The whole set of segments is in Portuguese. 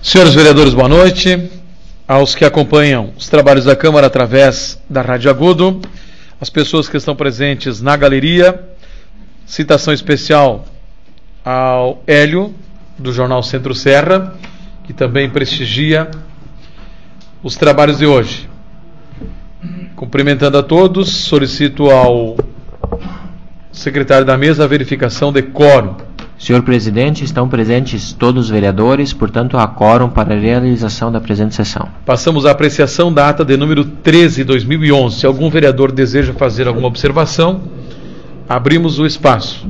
Senhores vereadores, boa noite. Aos que acompanham os trabalhos da Câmara através da Rádio Agudo, as pessoas que estão presentes na galeria, citação especial ao Hélio, do Jornal Centro Serra, que também prestigia os trabalhos de hoje. Cumprimentando a todos, solicito ao secretário da mesa a verificação de quórum. Senhor presidente, estão presentes todos os vereadores, portanto há quórum para a realização da presente sessão. Passamos à apreciação da ata de número 13, 2011. Se algum vereador deseja fazer alguma observação, abrimos o espaço.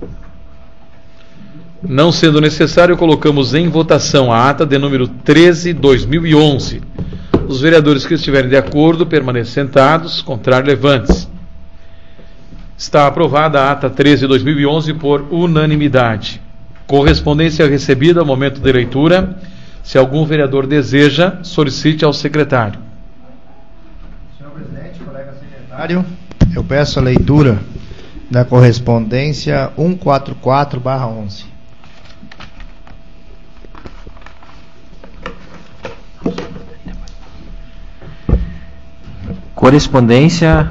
Não sendo necessário, colocamos em votação a ata de número 13, 2011. Os vereadores que estiverem de acordo, permaneçam sentados, contrário, levante-se. Está aprovada a ata 13 de 2011 por unanimidade. Correspondência recebida ao momento de leitura. Se algum vereador deseja, solicite ao secretário. Senhor presidente, colega secretário, eu peço a leitura da correspondência 144/11. Correspondência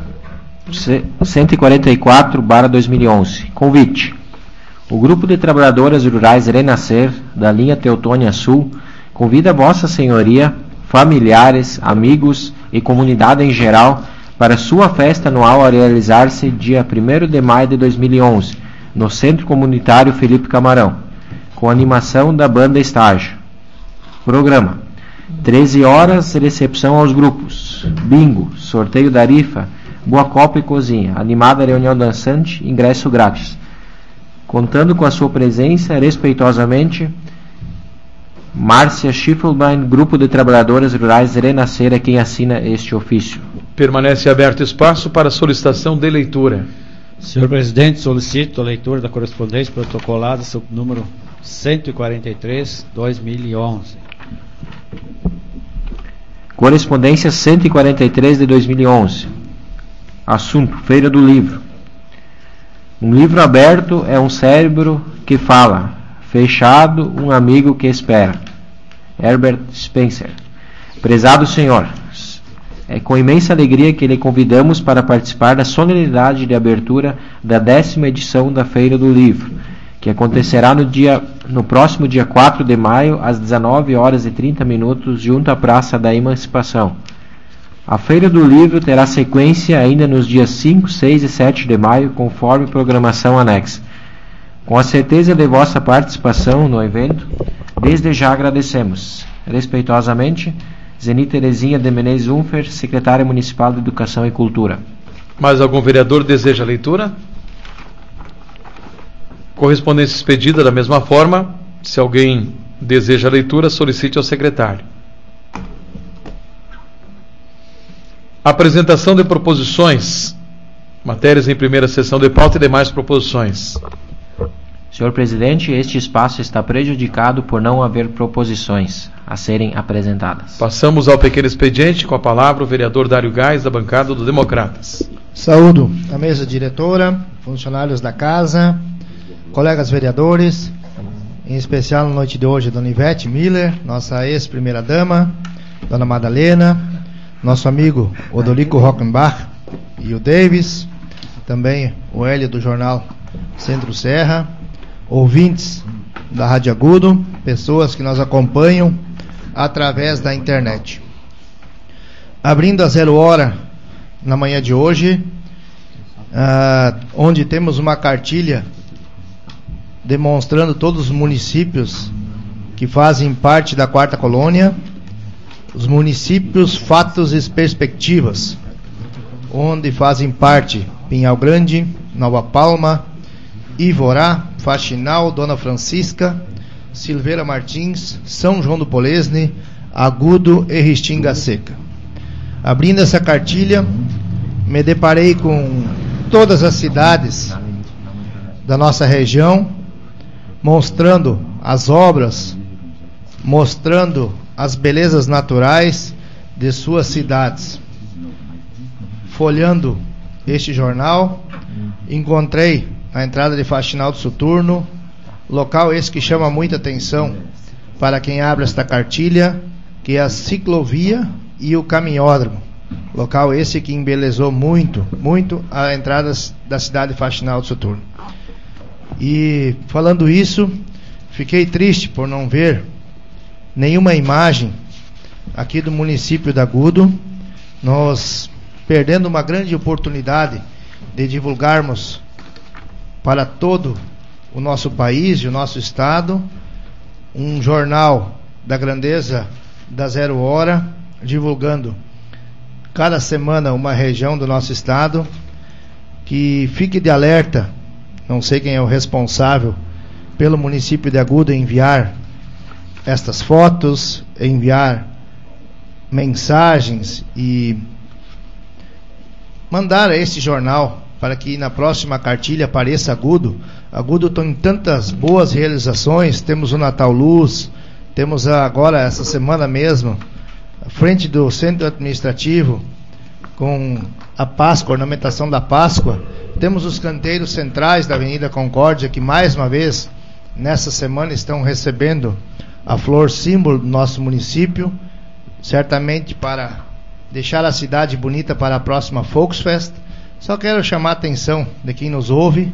144/2011. Convite. O Grupo de Trabalhadoras Rurais Renascer, da linha Teutônia Sul, convida Vossa Senhoria, familiares, amigos e comunidade em geral para sua festa anual a realizar-se dia 1º de maio de 2011, no Centro Comunitário Felipe Camarão, com animação da banda Estágio. Programa: 13 horas, recepção aos grupos, bingo, sorteio da rifa, boa copa e cozinha, animada reunião dançante, ingresso grátis. Contando com a sua presença, respeitosamente, Márcia Schiffelbein, Grupo de Trabalhadoras Rurais Renascer, é quem assina este ofício. Permanece aberto espaço para solicitação de leitura. Senhor presidente, solicito a leitura da correspondência protocolada sob número 143/2011. Correspondência 143 de 2011. Assunto: Feira do Livro. Um livro aberto é um cérebro que fala, fechado um amigo que espera. Herbert Spencer. Prezado senhor, é com imensa alegria que lhe convidamos para participar da solenidade de abertura da 10ª edição da Feira do Livro, que acontecerá no próximo dia 4 de maio, às 19h30, junto à Praça da Emancipação. A Feira do Livro terá sequência ainda nos dias 5, 6 e 7 de maio, conforme programação anexa. Com a certeza de vossa participação no evento, desde já agradecemos. Respeitosamente, Zeni Terezinha de Menezes Unfer, Secretária Municipal de Educação e Cultura. Mais algum vereador deseja a leitura? Correspondência expedida da mesma forma. Se alguém deseja a leitura, solicite ao secretário. Apresentação de proposições, matérias em primeira sessão de pauta e demais proposições. Senhor presidente, este espaço está prejudicado por não haver proposições a serem apresentadas. Passamos ao pequeno expediente, com a palavra o vereador Dário Gás, da bancada do Democratas. Saúdo a mesa diretora, funcionários da casa, colegas vereadores, em especial na noite de hoje, Dona Ivete Miller, nossa ex-primeira-dama, Dona Madalena, nosso amigo Odolico Rockenbach e o Davis, também o Hélio do Jornal Centro Serra, ouvintes da Rádio Agudo, pessoas que nos acompanham através da internet. Abrindo a 0 hora na manhã de hoje, onde temos uma cartilha demonstrando todos os municípios que fazem parte da 4ª colônia, os municípios, fatos e perspectivas, onde fazem parte Pinhal Grande, Nova Palma, Ivorá, Faxinal, Dona Francisca, Silveira Martins, São João do Polesne, Agudo e Restinga Seca. Abrindo essa cartilha, me deparei com todas as cidades da nossa região, mostrando as obras, mostrando as belezas naturais de suas cidades. Folhando este jornal, encontrei na entrada de Faxinal do Soturno, local esse que chama muita atenção para quem abre esta cartilha, que é a ciclovia e o caminhódromo. Local esse que embelezou muito a entrada da cidade Faxinal do Soturno. E falando isso, fiquei triste por não ver nenhuma imagem aqui do município de Agudo, nós perdendo uma grande oportunidade de divulgarmos para todo o nosso país e o nosso estado um jornal da grandeza da 0 Hora, divulgando cada semana uma região do nosso estado. Que fique de alerta, não sei quem é o responsável pelo município de Agudo enviar estas fotos, enviar mensagens e mandar a esse jornal para que na próxima cartilha apareça Agudo. Agudo tem tantas boas realizações, temos o Natal Luz, temos agora essa semana mesmo, à frente do centro administrativo, com a Páscoa, a ornamentação da Páscoa, temos os canteiros centrais da Avenida Concórdia, que mais uma vez, nessa semana, estão recebendo a flor símbolo do nosso município, certamente para deixar a cidade bonita para a próxima Volksfest. Só quero chamar a atenção de quem nos ouve,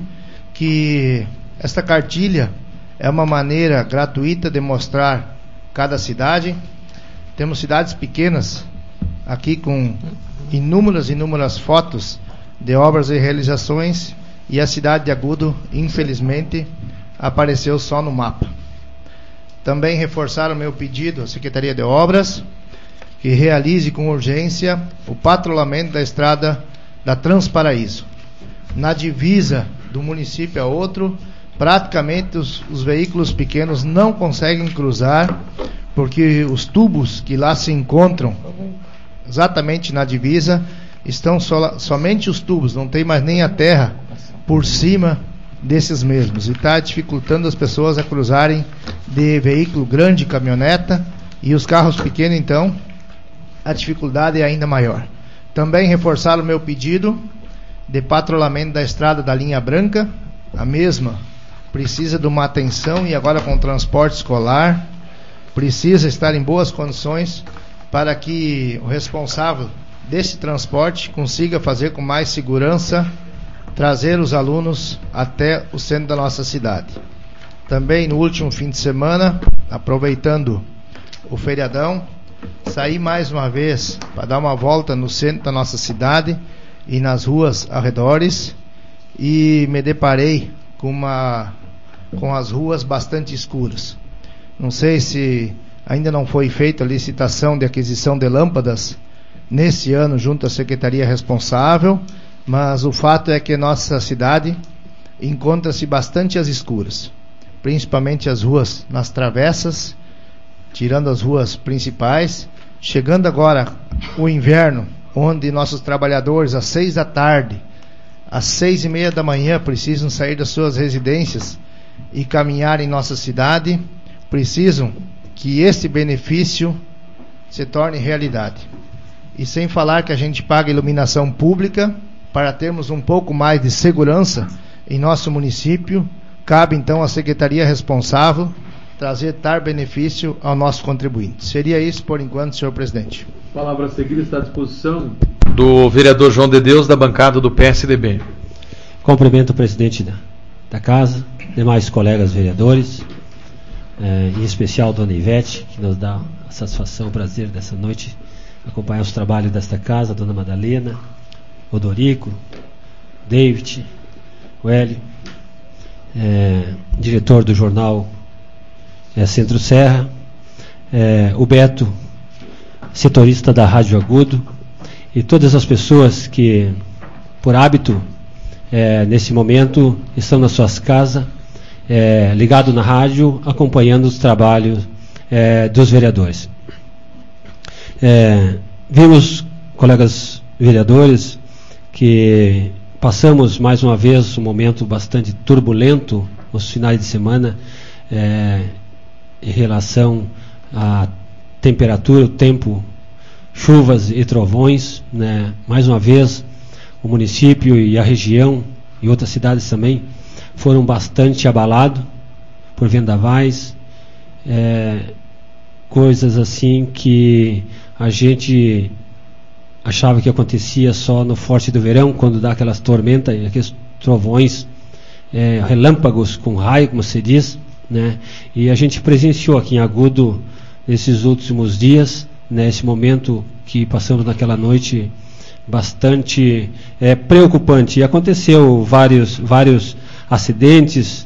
que esta cartilha é uma maneira gratuita de mostrar cada cidade. Temos cidades pequenas aqui com inúmeras fotos de obras e realizações, e a cidade de Agudo, infelizmente, apareceu só no mapa. Também reforçaram o meu pedido à Secretaria de Obras, que realize com urgência o patrulhamento da estrada da Transparaíso. Na divisa do município a outro, praticamente os veículos pequenos não conseguem cruzar, porque os tubos que lá se encontram exatamente na divisa estão somente os tubos, não tem mais nem a terra por cima desses mesmos, e está dificultando as pessoas a cruzarem de veículo grande, caminhoneta, e os carros pequenos, então a dificuldade é ainda maior. Também reforçaram o meu pedido de patrulhamento da estrada da linha branca. A mesma precisa de uma atenção, e agora com o transporte escolar precisa estar em boas condições para que o responsável desse transporte consiga fazer com mais segurança, trazer os alunos até o centro da nossa cidade. Também no último fim de semana, aproveitando o feriadão, saí mais uma vez para dar uma volta no centro da nossa cidade e nas ruas arredores, e me deparei com as ruas bastante escuras. Não sei se ainda não foi feita a licitação de aquisição de lâmpadas nesse ano junto à secretaria responsável, mas o fato é que nossa cidade encontra-se bastante às escuras, principalmente as ruas nas travessas, tirando as ruas principais. Chegando agora o inverno, onde nossos trabalhadores às 6 da tarde, às 6:30 da manhã precisam sair das suas residências e caminhar em nossa cidade, precisam que esse benefício se torne realidade. E sem falar que a gente paga iluminação pública para termos um pouco mais de segurança em nosso município. Cabe então à secretaria responsável trazer tal benefício ao nosso contribuinte. Seria isso por enquanto, senhor presidente. A palavra a seguir está à disposição do vereador João de Deus, da bancada do PSDB. Cumprimento o presidente da casa, demais colegas vereadores, em especial a dona Ivete, que nos dá a satisfação, o prazer dessa noite acompanhar os trabalhos desta casa, a dona Madalena, Rodorico, David, o Hélio, diretor do jornal Centro Serra, o Beto, setorista da Rádio Agudo, e todas as pessoas que, por hábito, nesse momento, estão nas suas casas, ligado na rádio, acompanhando os trabalhos dos vereadores. Vimos, colegas vereadores, que passamos mais uma vez um momento bastante turbulento nos finais de semana, em relação à temperatura, o tempo, chuvas e trovões, né? Mais uma vez o município e a região e outras cidades também foram bastante abalados por vendavais, coisas assim que a gente achava que acontecia só no forte do verão, quando dá aquelas tormentas, aqueles trovões, relâmpagos com raio, como se diz, né? E a gente presenciou aqui em Agudo nesses últimos dias, né, esse momento que passamos naquela noite bastante preocupante. E aconteceu vários acidentes,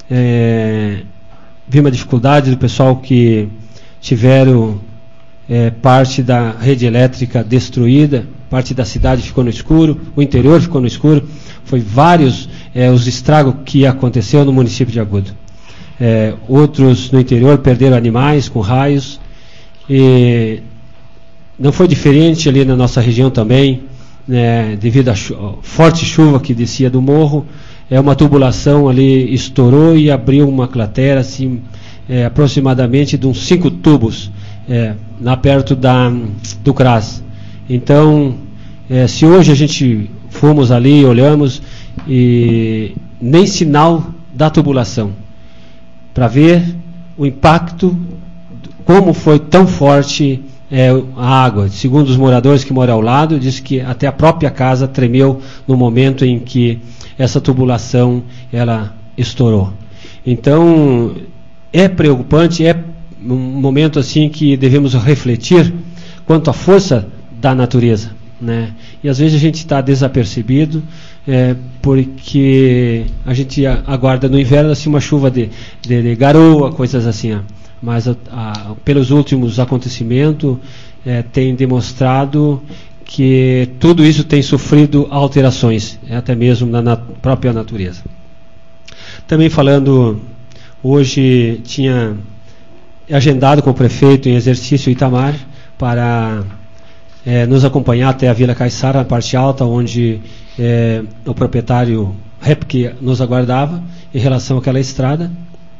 vi uma dificuldade do pessoal que tiveram parte da rede elétrica destruída, parte da cidade ficou no escuro, o interior ficou no escuro. Foi vários os estragos que aconteceu no município de Agudo. Outros no interior perderam animais com raios, e não foi diferente ali na nossa região também, né, devido à forte chuva que descia do morro. Uma tubulação ali estourou e abriu uma cratera assim, aproximadamente de uns 5 tubos lá perto do CRAS. Então, se hoje a gente fomos ali, olhamos, e nem sinal da tubulação, para ver o impacto, como foi tão forte a água. Segundo os moradores que moram ao lado, disse que até a própria casa tremeu no momento em que essa tubulação ela estourou. Então, é preocupante, é um momento assim que devemos refletir quanto à força da natureza, né? E às vezes a gente está desapercebido, porque a gente aguarda no inverno assim uma chuva de garoa, coisas assim, mas pelos últimos acontecimentos tem demonstrado que tudo isso tem sofrido alterações, até mesmo na própria natureza. Também falando, hoje tinha agendado com o prefeito em exercício Itamar para nos acompanhar até a Vila Caiçara, na parte alta, onde o proprietário Repke nos aguardava em relação àquela estrada.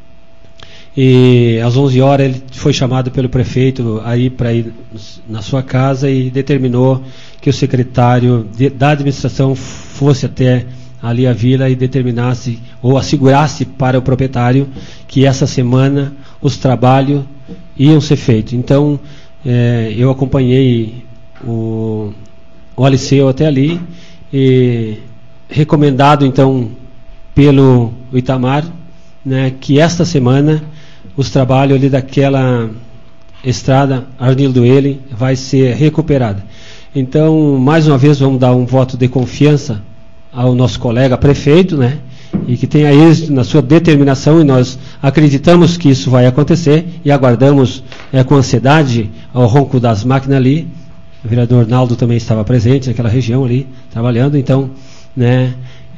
E às 11 horas ele foi chamado pelo prefeito para ir na sua casa, e determinou que o secretário da administração fosse até ali a vila e determinasse ou assegurasse para o proprietário que essa semana os trabalhos iam ser feitos. Então eu acompanhei o Aliceu até ali, e recomendado então pelo Itamar, né, que esta semana os trabalhos ali daquela estrada Arnildo Ele vai ser recuperada. Então, mais uma vez, vamos dar um voto de confiança ao nosso colega prefeito, né, e que tenha êxito na sua determinação, e nós acreditamos que isso vai acontecer e aguardamos com ansiedade ao ronco das máquinas ali. O vereador Naldo também estava presente naquela região ali, trabalhando. Então, né,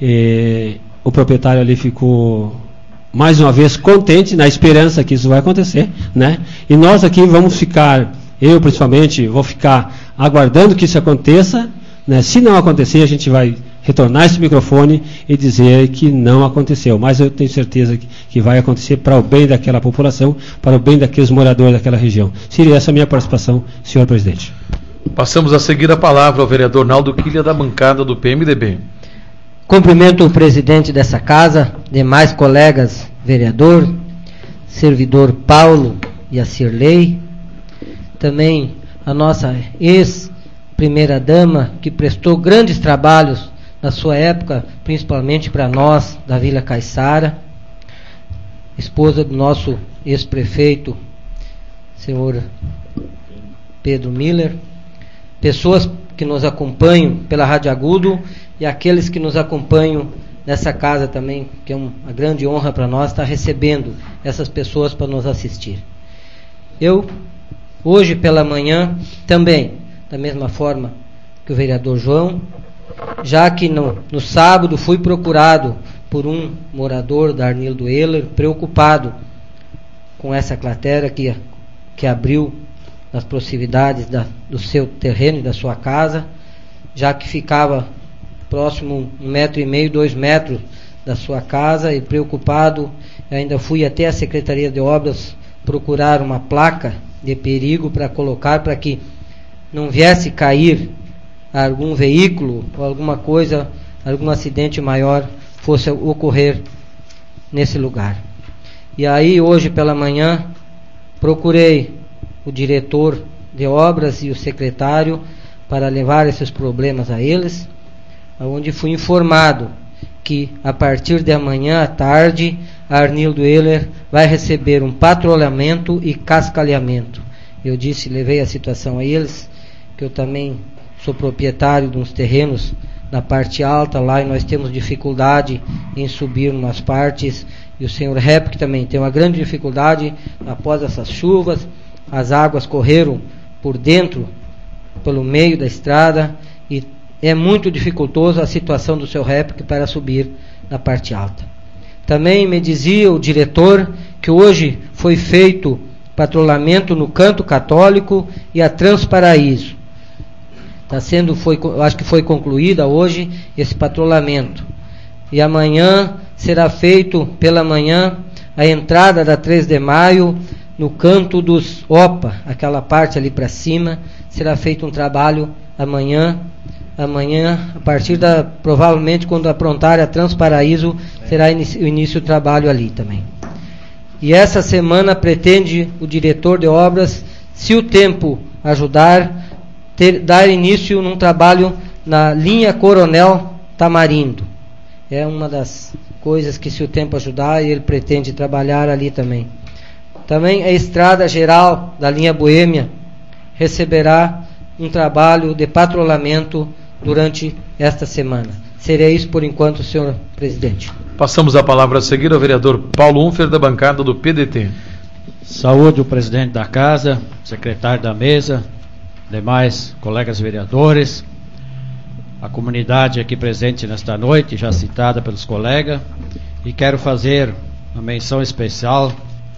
o proprietário ali ficou mais uma vez contente, na esperança que isso vai acontecer, né? E nós aqui vamos ficar, eu principalmente, vou ficar aguardando que isso aconteça, né? Se não acontecer, a gente vai retornar esse microfone e dizer que não aconteceu, mas eu tenho certeza que vai acontecer para o bem daquela população, para o bem daqueles moradores daquela região. Seria essa a minha participação, senhor presidente. Passamos a seguir a palavra ao vereador Naldo Quilha, da bancada do PMDB. Cumprimento o presidente dessa casa, demais colegas vereador, servidor Paulo e a Cirlei, também a nossa ex-primeira-dama, que prestou grandes trabalhos na sua época, principalmente para nós da Vila Caiçara, esposa do nosso ex-prefeito, senhor Pedro Miller, pessoas que nos acompanham pela Rádio Agudo e aqueles que nos acompanham nessa casa também, que é uma grande honra para nós estar recebendo essas pessoas para nos assistir. Eu, hoje pela manhã, também, da mesma forma que o vereador João, já que no sábado fui procurado por um morador da Arnildo Ehler, preocupado com essa cratera que abriu nas proximidades do seu terreno e da sua casa, já que ficava próximo 1,5 m, 2 metros da sua casa, e preocupado, ainda fui até a Secretaria de Obras procurar uma placa de perigo para colocar, para que não viesse cair algum veículo ou alguma coisa, algum acidente maior fosse ocorrer nesse lugar. E aí hoje pela manhã procurei o diretor de obras e o secretário para levar esses problemas a eles, onde fui informado que a partir de amanhã à tarde a Arnildo Euler vai receber um patrulhamento e cascalhamento. Eu levei a situação a eles, que eu também sou proprietário de uns terrenos na parte alta lá, e nós temos dificuldade em subir nas partes, e o senhor Rep também tem uma grande dificuldade após essas chuvas. As águas correram por dentro, pelo meio da estrada, e é muito dificultoso a situação do seu Rep para subir na parte alta. Também me dizia o diretor que hoje foi feito patrulhamento no Canto Católico e a Transparaíso. Acho que foi concluída hoje esse patrulhamento. E amanhã será feito pela manhã a entrada da 3 de maio no canto dos Opa, aquela parte ali para cima. Será feito um trabalho amanhã, a partir provavelmente quando aprontar a Transparaíso, será o início do trabalho ali também. E essa semana pretende o diretor de obras, se o tempo ajudar, dar início num trabalho na linha Coronel Tamarindo. É uma das coisas que, se o tempo ajudar, ele pretende trabalhar ali também. Também a estrada geral da linha Boêmia receberá um trabalho de patrulhamento durante esta semana. Seria isso por enquanto, senhor presidente. Passamos a palavra a seguir ao vereador Paulo Unfer, da bancada do PDT. Saúde o presidente da casa, secretário da mesa, demais colegas vereadores, a comunidade aqui presente nesta noite, já citada pelos colegas, e quero fazer uma menção especial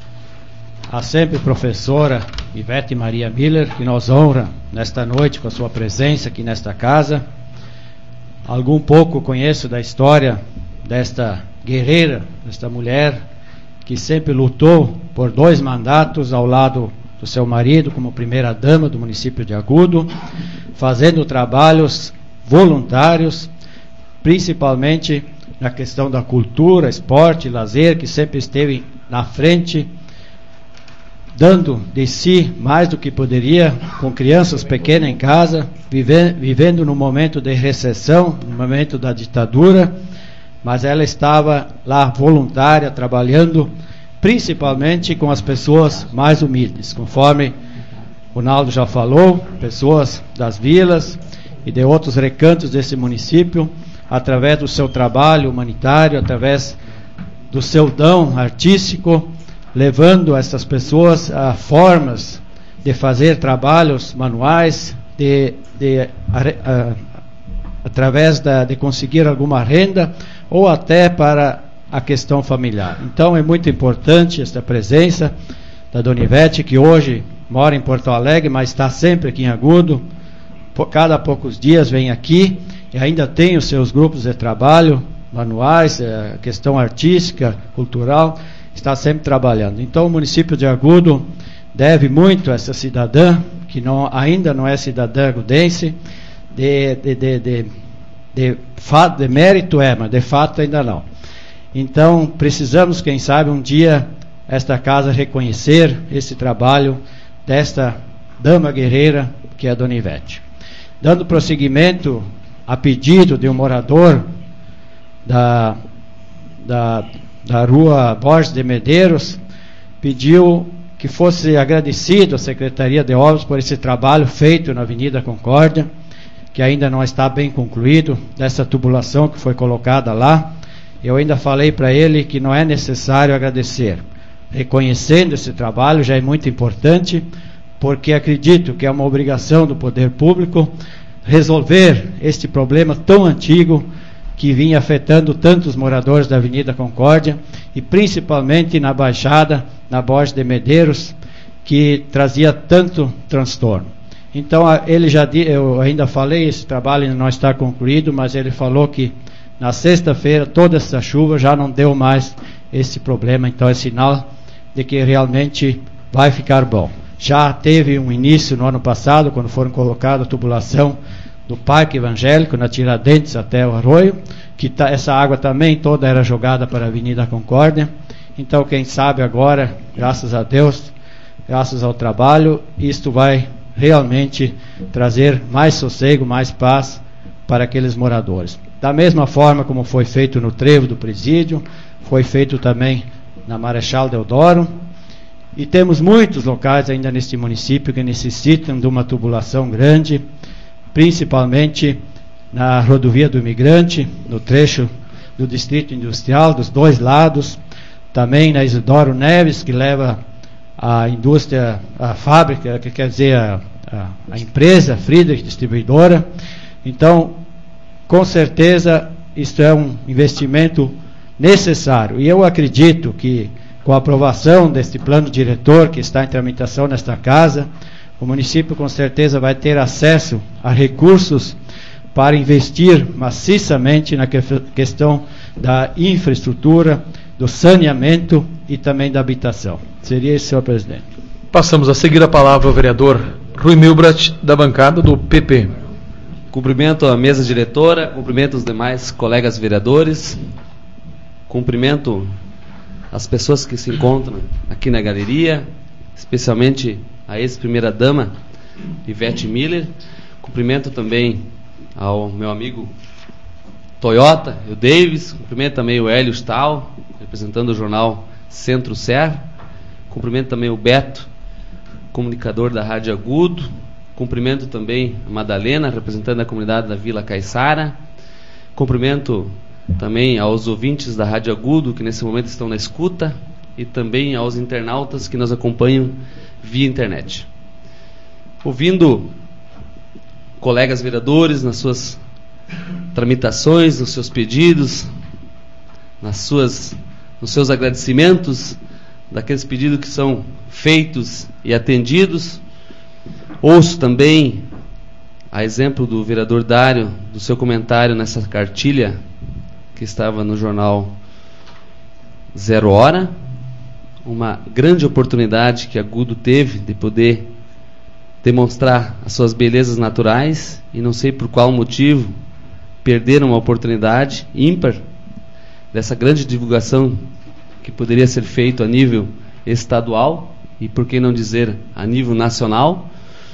à sempre professora Ivete Maria Miller, que nos honra nesta noite com a sua presença aqui nesta casa. Algum pouco conheço da história desta guerreira, desta mulher que sempre lutou por 2 mandatos ao lado do seu marido como primeira dama do município de Agudo, fazendo trabalhos voluntários, principalmente na questão da cultura, esporte, lazer, que sempre esteve na frente, dando de si mais do que poderia, com crianças pequenas em casa, vivendo no momento de recessão, no momento da ditadura, mas ela estava lá voluntária, trabalhando principalmente com as pessoas mais humildes, conforme o Naldo já falou, pessoas das vilas e de outros recantos desse município, através do seu trabalho humanitário, através do seu dom artístico, levando essas pessoas a formas de fazer trabalhos manuais, através de conseguir alguma renda, ou até para a questão familiar. Então é muito importante esta presença da Dona Ivete, que hoje mora em Porto Alegre, mas está sempre aqui em Agudo, cada poucos dias vem aqui, e ainda tem os seus grupos de trabalho manuais, questão artística, cultural, está sempre trabalhando. Então o município de Agudo deve muito a essa cidadã, que ainda não é cidadã agudense, de mérito mas de fato ainda não. Então precisamos, quem sabe, um dia esta casa reconhecer esse trabalho desta dama guerreira que é a Dona Ivete. Dando prosseguimento a pedido de um morador da rua Borges de Medeiros, pediu que fosse agradecido à Secretaria de Obras por esse trabalho feito na Avenida Concórdia, que ainda não está bem concluído, dessa tubulação que foi colocada lá. Eu ainda falei para ele que não é necessário agradecer. Reconhecendo esse trabalho já é muito importante, porque acredito que é uma obrigação do poder público resolver este problema tão antigo que vinha afetando tantos moradores da Avenida Concórdia e principalmente na Baixada, na Borges de Medeiros, que trazia tanto transtorno. Então eu ainda falei, esse trabalho ainda não está concluído, mas ele falou que na sexta-feira toda essa chuva já não deu mais esse problema, então é sinal de que realmente vai ficar bom. Já teve um início no ano passado, quando foram colocadas a tubulação do Parque Evangélico, na Tiradentes até o Arroio, que essa água também toda era jogada para a Avenida Concórdia. Então quem sabe agora, graças a Deus, graças ao trabalho, isto vai realmente trazer mais sossego, mais paz para aqueles moradores. Da mesma forma como foi feito no trevo do presídio, foi feito também na Marechal Deodoro, e temos muitos locais ainda neste município que necessitam de uma tubulação grande, principalmente na rodovia do Imigrante, no trecho do Distrito Industrial, dos dois lados, também na Isidoro Neves, que leva a indústria, a fábrica, que quer dizer a empresa Friedrich Distribuidora. Então, com certeza, isto é um investimento necessário. E eu acredito que, com a aprovação deste plano diretor que está em tramitação nesta casa, o município com certeza vai ter acesso a recursos para investir maciçamente na questão da infraestrutura, do saneamento e também da habitação. Seria isso, senhor presidente. Passamos a seguir a palavra ao vereador Rui Milbrat, da bancada do PP. Cumprimento a mesa diretora, cumprimento os demais colegas vereadores, cumprimento as pessoas que se encontram aqui na galeria, especialmente a ex-primeira-dama Ivete Miller. Cumprimento também ao meu amigo Toyota, o Davis. Cumprimento também o Hélio Stahl, representando o jornal Centro-Ser. Cumprimento também o Beto, comunicador da Rádio Agudo. Cumprimento também a Madalena, representando a comunidade da Vila Caiçara. Cumprimento também aos ouvintes da Rádio Agudo, que nesse momento estão na escuta, e também aos internautas que nos acompanham via internet. Ouvindo colegas vereadores nas suas tramitações, nos seus pedidos, nos seus agradecimentos, daqueles pedidos que são feitos e atendidos, ouço também, a exemplo do vereador Dário, do seu comentário nessa cartilha que estava no jornal Zero Hora, uma grande oportunidade que Agudo teve de poder demonstrar as suas belezas naturais, e não sei por qual motivo perderam uma oportunidade ímpar dessa grande divulgação que poderia ser feito a nível estadual e, por que não dizer, a nível nacional.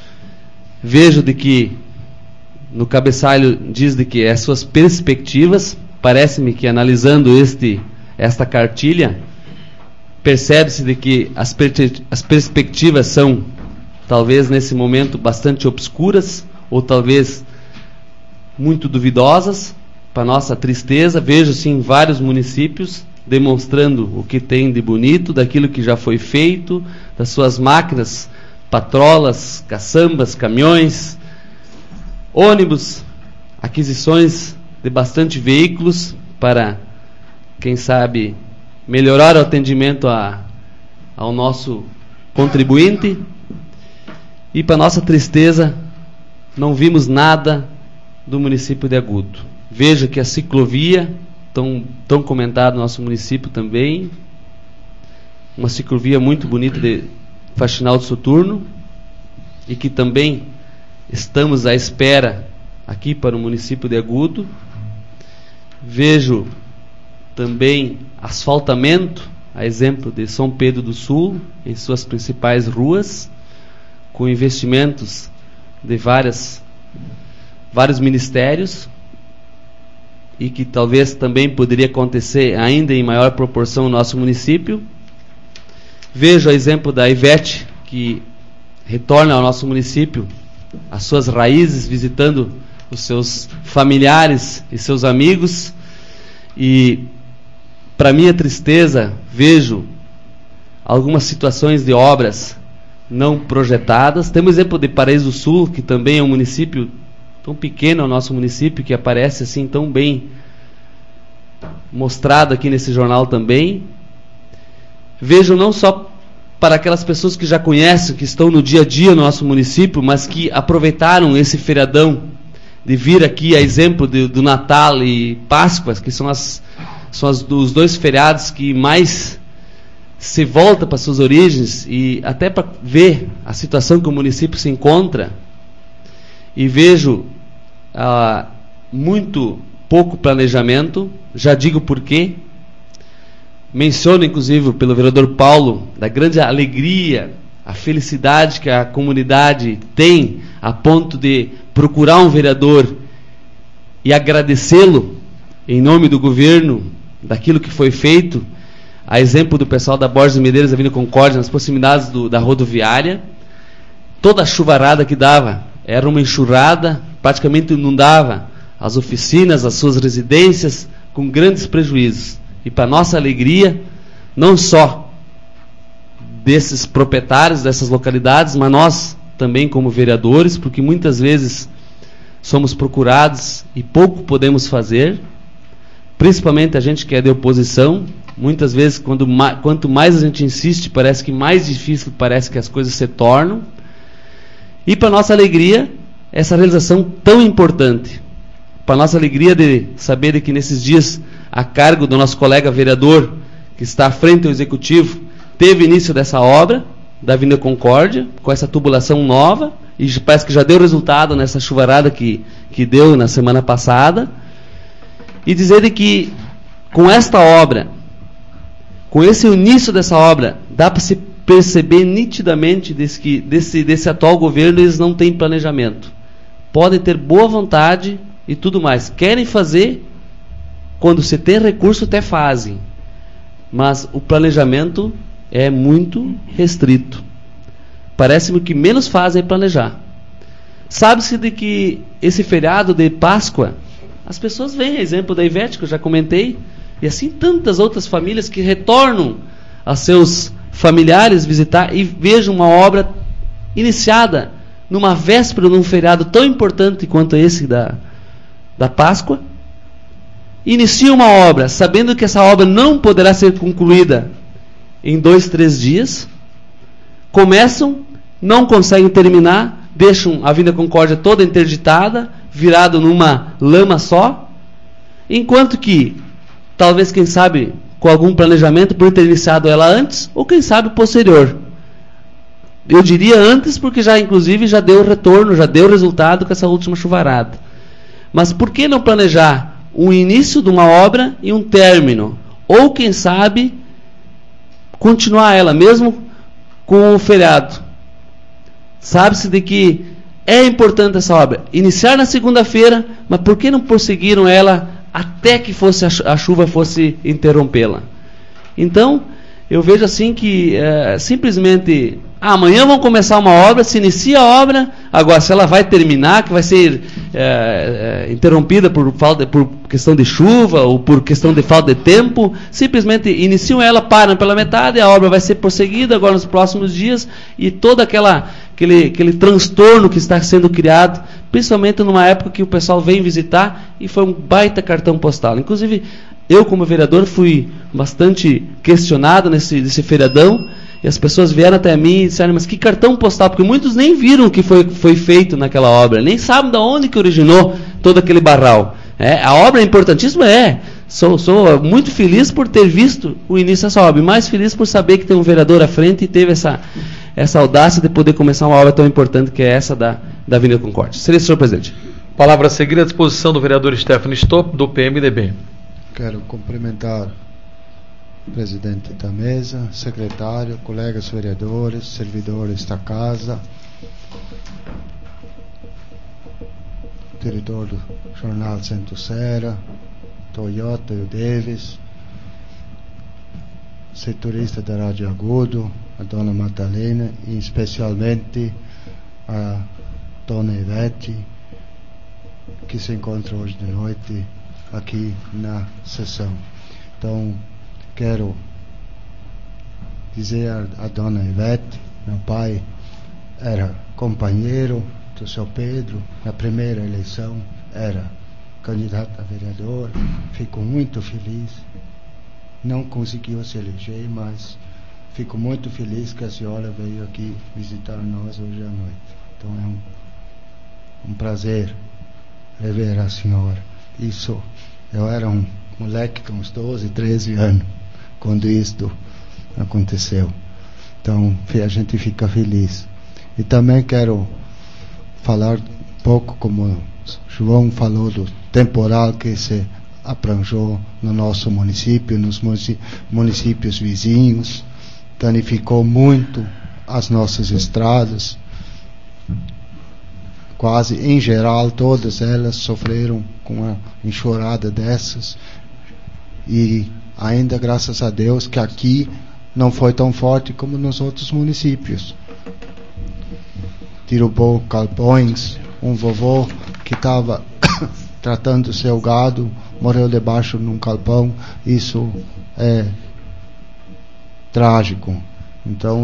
Vejo de que no cabeçalho diz de que as suas perspectivas, parece-me que analisando esta cartilha, percebe-se de que as perspectivas são, talvez nesse momento, bastante obscuras, ou talvez muito duvidosas, para nossa tristeza. Vejo sim vários municípios demonstrando o que tem de bonito, daquilo que já foi feito, das suas máquinas, patrolas, caçambas, caminhões, ônibus, aquisições de bastante veículos para, quem sabe, melhorar o atendimento ao nosso contribuinte. E, para nossa tristeza, não vimos nada do município de Agudo. Veja que a ciclovia, tão comentada no nosso município também, uma ciclovia muito bonita de Faxinal do Soturno, e que também estamos à espera aqui para o município de Agudo. Vejo também asfaltamento, a exemplo de São Pedro do Sul, em suas principais ruas, com investimentos de vários ministérios, e que talvez também poderia acontecer ainda em maior proporção no nosso município. Vejo o exemplo da Ivete, que retorna ao nosso município as suas raízes, visitando os seus familiares e seus amigos. E, para minha tristeza, vejo algumas situações de obras não projetadas. Temos o exemplo de Paraíso do Sul, que também é um município tão pequeno, o nosso município, que aparece assim tão bem mostrado aqui nesse jornal também. Vejo não só para aquelas pessoas que já conhecem, que estão no dia a dia no nosso município, mas que aproveitaram esse feriadão de vir aqui, a exemplo do Natal e Páscoa, que são os dois feriados que mais se volta para suas origens, e até para ver a situação que o município se encontra. E vejo muito pouco planejamento. Já digo por quê. Menciono, inclusive, pelo vereador Paulo, da grande alegria, a felicidade que a comunidade tem a ponto de procurar um vereador e agradecê-lo em nome do governo, daquilo que foi feito, a exemplo do pessoal da Borges Medeiros, Avenida Concórdia, nas proximidades da rodoviária, toda a chuvarada que dava, era uma enxurrada, praticamente inundava as oficinas, as suas residências, com grandes prejuízos. E para nossa alegria, não só desses proprietários dessas localidades, mas nós também como vereadores, porque muitas vezes somos procurados e pouco podemos fazer, principalmente a gente que é de oposição. Muitas vezes, quanto mais a gente insiste, parece que mais difícil parece que as coisas se tornam. E para nossa alegria, essa realização tão importante, para nossa alegria de saber de que nesses dias, a cargo do nosso colega vereador, que está à frente ao executivo, teve início dessa obra da Avenida Concórdia, com essa tubulação nova, e parece que já deu resultado nessa chuvarada que deu na semana passada, e dizer de que com esta obra, com esse início dessa obra, dá para se perceber nitidamente desse atual governo, eles não têm planejamento. Podem ter boa vontade e tudo mais. Querem fazer, quando se tem recurso até fazem. Mas o planejamento é muito restrito. Parece-me que menos fazem é planejar. Sabe-se de que esse feriado de Páscoa, as pessoas veem, exemplo da Ivete, que eu já comentei, e assim tantas outras famílias que retornam a seus familiares visitar e vejam uma obra iniciada numa véspera, num feriado tão importante quanto esse da Páscoa. Iniciam uma obra, sabendo que essa obra não poderá ser concluída em 2, 3 dias. Começam, não conseguem terminar, deixam a Avenida Concórdia toda interditada, virado numa lama só, enquanto que, talvez, quem sabe, com algum planejamento por ter iniciado ela antes, ou quem sabe posterior. Eu diria antes, porque já inclusive já deu retorno, já deu resultado com essa última chuvarada. Mas por que não planejar um início de uma obra e um término? Ou quem sabe continuar ela, mesmo com o feriado. Sabe-se de que é importante essa obra. Iniciar na segunda-feira, mas por que não prosseguiram ela até que a chuva fosse interrompê-la? Então, eu vejo assim que simplesmente amanhã vão começar uma obra, se inicia a obra, agora se ela vai terminar, que vai ser interrompida por questão de chuva ou por questão de falta de tempo, simplesmente iniciam ela, param pela metade, a obra vai ser prosseguida agora nos próximos dias, e todo aquele transtorno que está sendo criado, principalmente numa época que o pessoal vem visitar, e foi um baita cartão postal. Inclusive, eu como vereador fui bastante questionado nesse feriadão, e as pessoas vieram até mim e disseram, mas que cartão postal? Porque muitos nem viram o que foi feito naquela obra, nem sabem de onde que originou todo aquele barral. A obra é importantíssima, Sou muito feliz por ter visto o início dessa obra, e mais feliz por saber que tem um vereador à frente e teve essa audácia de poder começar uma obra tão importante que é essa da Avenida Concórdia. Seria, senhor presidente. Palavra a seguir à disposição do vereador Stephanie Stopp, do PMDB. Quero cumprimentar o presidente da mesa, secretário, colegas vereadores, servidores da casa, diretor do jornal Centro-Serra, Toyota e o Davis, setorista da Rádio Agudo, a dona Madalena, e especialmente a dona Ivete, que se encontra hoje de noite aqui na sessão. Então, quero dizer a dona Ivete, meu pai era companheiro do seu Pedro, na primeira eleição era candidato a vereador, fico muito feliz, não conseguiu se eleger, mas fico muito feliz que a senhora veio aqui visitar nós hoje à noite. Então é um prazer rever a senhora. Isso, eu era um moleque com uns 12, 13 anos quando isto aconteceu. Então a gente fica feliz. E também quero falar um pouco, como João falou, do temporal que se abrangou no nosso município, nos municípios vizinhos, danificou muito as nossas estradas, quase em geral todas elas sofreram com uma enxurrada dessas, e ainda graças a Deus que aqui não foi tão forte como nos outros municípios. Derrubou galpões, um vovô que estava tratando seu gado morreu debaixo de um galpão. Isso é trágico. Então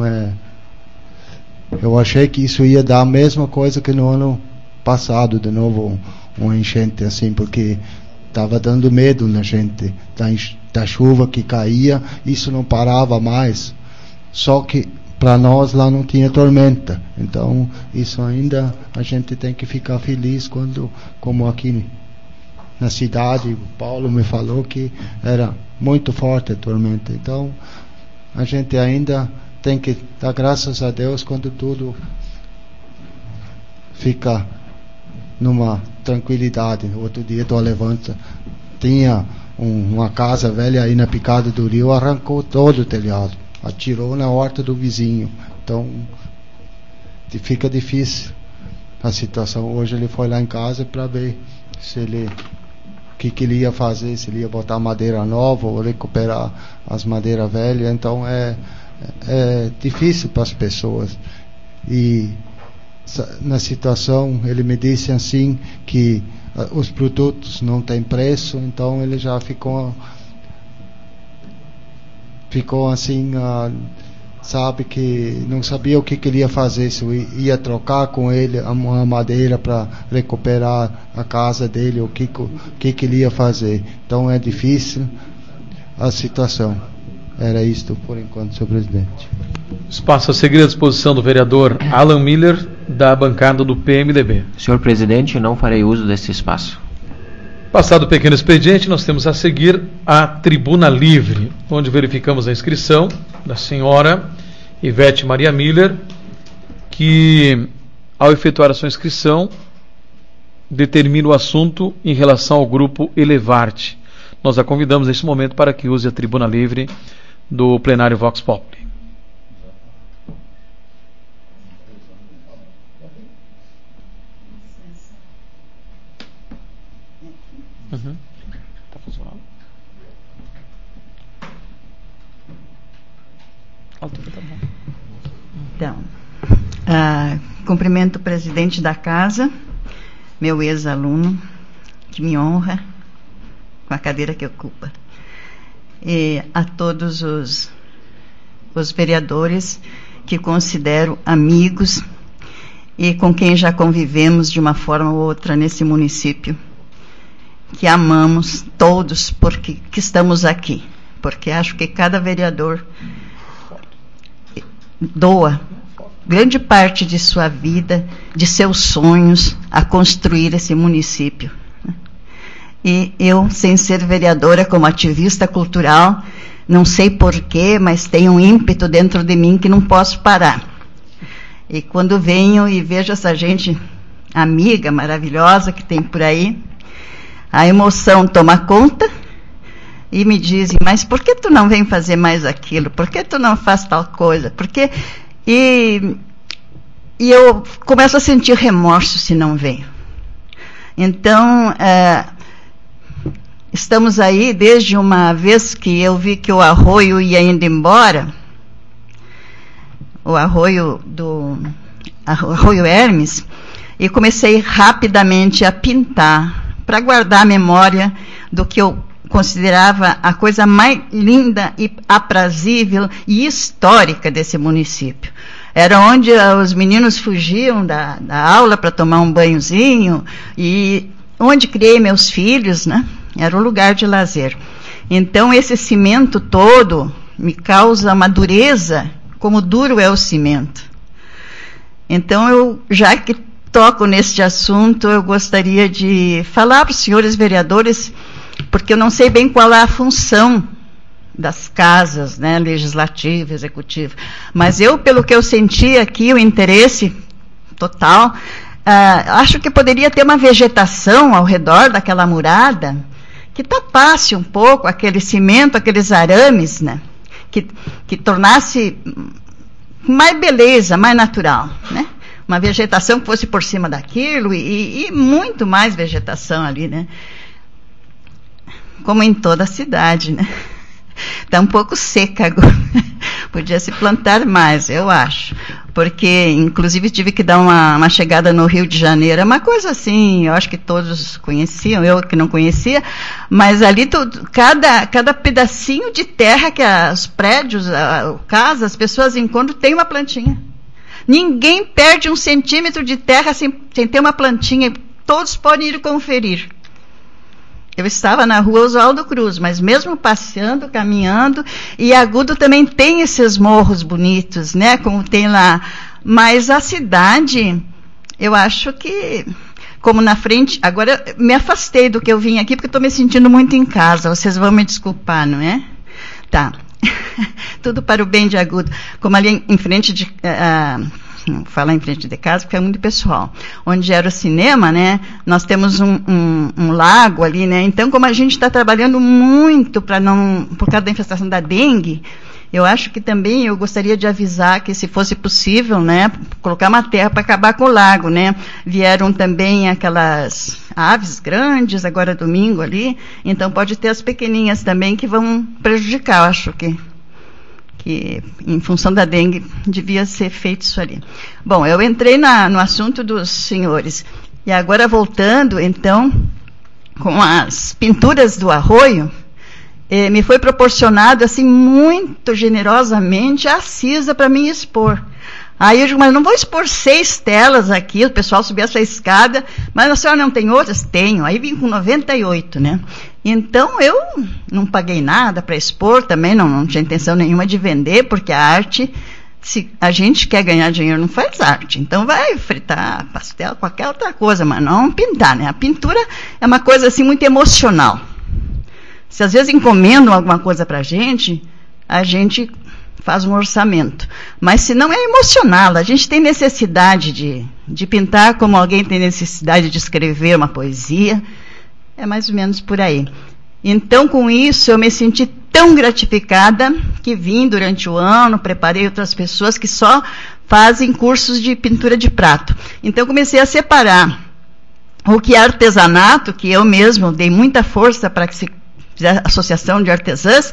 eu achei que isso ia dar a mesma coisa que no ano passado, de novo uma enchente assim, porque estava dando medo na gente da chuva que caía, isso não parava mais. Só que para nós lá não tinha tormenta. Então isso ainda a gente tem que ficar feliz quando, como aqui na cidade, o Paulo me falou que era muito forte a tormenta. Então a gente ainda tem que dar graças a Deus quando tudo fica numa tranquilidade. Outro dia do Levanta tinha uma casa velha aí na Picada do Rio, arrancou todo o telhado, atirou na horta do vizinho. Então fica difícil a situação. Hoje ele foi lá em casa para ver se ele o que ele ia fazer, se ele ia botar madeira nova ou recuperar as madeiras velhas. Então é difícil para as pessoas. E na situação ele me disse assim que os produtos não têm preço, então ele já ficou assim, sabe, que não sabia o que ele ia fazer, se ia trocar com ele a madeira para recuperar a casa dele, o que ele ia fazer. Então é difícil a situação. Era isto por enquanto, senhor presidente. Espaço a seguir à disposição do vereador Alan Miller, da bancada do PMDB. Senhor presidente, não farei uso desse espaço. Passado o pequeno expediente, nós temos a seguir a tribuna livre, onde verificamos a inscrição da senhora Ivete Maria Miller, que, ao efetuar a sua inscrição, determina o assunto em relação ao grupo Elevarte. Nós a convidamos nesse momento para que use a tribuna livre do plenário Vox Populi. Tá funcionando? Então, cumprimento o presidente da casa, meu ex-aluno, que me honra com a cadeira que ocupa, e a todos os vereadores que considero amigos e com quem já convivemos de uma forma ou outra nesse município, que amamos todos porque que estamos aqui, porque acho que cada vereador doa grande parte de sua vida, de seus sonhos, a construir esse município. E eu, sem ser vereadora, como ativista cultural, não sei porquê, mas tem um ímpeto dentro de mim que não posso parar. E quando venho e vejo essa gente amiga, maravilhosa que tem por aí, a emoção toma conta e me dizem, mas por que tu não vem fazer mais aquilo? Por que tu não faz tal coisa? Por que... E eu começo a sentir remorso se não venho. Então, estamos aí desde uma vez que eu vi que o arroio ia indo embora, o arroio Hermes, e comecei rapidamente a pintar para guardar a memória do que eu considerava a coisa mais linda e aprazível e histórica desse município. Era onde os meninos fugiam da aula para tomar um banhozinho e onde criei meus filhos, né? Era um lugar de lazer. Então esse cimento todo me causa uma dureza, como duro é o cimento. Então eu, já que toco neste assunto, eu gostaria de falar para os senhores vereadores, porque eu não sei bem qual é a função das casas, né, legislativa, executiva, mas eu, pelo que eu senti aqui, o interesse total, acho que poderia ter uma vegetação ao redor daquela murada, que tapasse um pouco aquele cimento, aqueles arames, né, que tornasse mais beleza, mais natural, né? Uma vegetação que fosse por cima daquilo e muito mais vegetação ali, né? Como em toda a cidade, né? Está um pouco seca agora. Podia se plantar mais, eu acho. Porque, inclusive, tive que dar uma chegada no Rio de Janeiro. É uma coisa assim, eu acho que todos conheciam, eu que não conhecia. Mas ali, cada pedacinho de terra que os prédios, a casa, as pessoas encontram, tem uma plantinha. Ninguém perde 1 centímetro de terra sem ter uma plantinha. Todos podem ir conferir. Eu estava na rua Oswaldo Cruz, mas mesmo passeando, caminhando, e Agudo também tem esses morros bonitos, né, como tem lá. Mas a cidade, eu acho que, como na frente, agora eu me afastei do que eu vim aqui, porque estou me sentindo muito em casa, vocês vão me desculpar, não é? Tá. Tudo para o bem de Agudo. Como ali em frente de... não falar em frente de casa, porque é muito pessoal. Onde era o cinema, né? Nós temos um lago ali, né? Então, como a gente está trabalhando muito por causa da infestação da dengue, eu acho que também eu gostaria de avisar que, se fosse possível, né? Colocar uma terra para acabar com o lago, né? Vieram também aquelas aves grandes, agora domingo ali, então pode ter as pequeninhas também que vão prejudicar, eu acho que em função da dengue devia ser feito isso ali. Bom, eu entrei no assunto dos senhores. E agora voltando, então, com as pinturas do Arroio, me foi proporcionado, assim, muito generosamente a Cisa para mim expor. Aí eu digo, mas não vou expor 6 telas aqui, o pessoal subir essa escada, mas a senhora não tem outras? Tenho. Aí vim com 98, né? Então eu não paguei nada para expor, também não tinha intenção nenhuma de vender, porque a arte, se a gente quer ganhar dinheiro, não faz arte. Então vai fritar pastel, qualquer outra coisa, mas não pintar, né? A pintura é uma coisa assim muito emocional. Se às vezes encomendam alguma coisa para a gente faz um orçamento. Mas se não é emocional, a gente tem necessidade de pintar como alguém tem necessidade de escrever uma poesia. É mais ou menos por aí. Então, com isso, eu me senti tão gratificada que vim durante o ano, preparei outras pessoas que só fazem cursos de pintura de prato. Então, comecei a separar o que é artesanato, que eu mesmo dei muita força para que se fizesse associação de artesãs,